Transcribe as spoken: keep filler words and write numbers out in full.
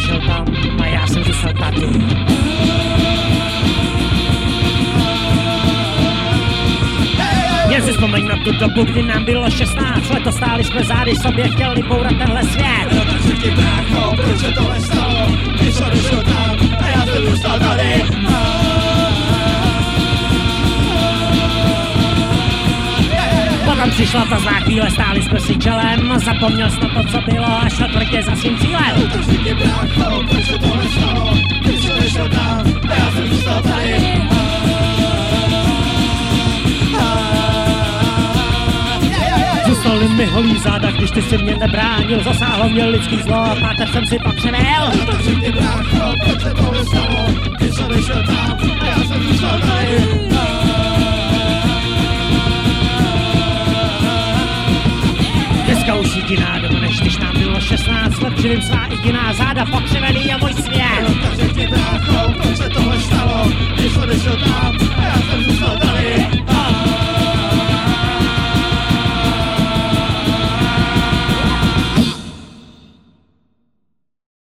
šel tam a já jsem zůstal tady. Jen si vzpomeň na tu dobu, kdy nám bylo šestnáct let, stáli jsme zády, sobě chtěli bourat tenhle svět. No tak si ti brácho, proč se tohle stalo? Ty jsi odešel tam a já jsem zůstal tady. Potom přišla ta zlá chvíle, stáli jsme si čelem, zapomněl jsi na to, co bylo a šel tvrdě za svým cílem. No tak si ti brácho, proč se tohle stalo? Ty jsi odešel tam a já jsem zůstal tady. Zůstali mi holý záda, když ty si mě nebránil, zasáhlo mě lidský zlo a páteř jsem si potřebel. No tak si ti brácho, proč se tohle stalo? Ty jsi odešel tam a já jsem zůstal tady. Dneska už jediná doba, než když nám bylo šestnáct let, živím svá jediná záda, pokřivený je můj svět.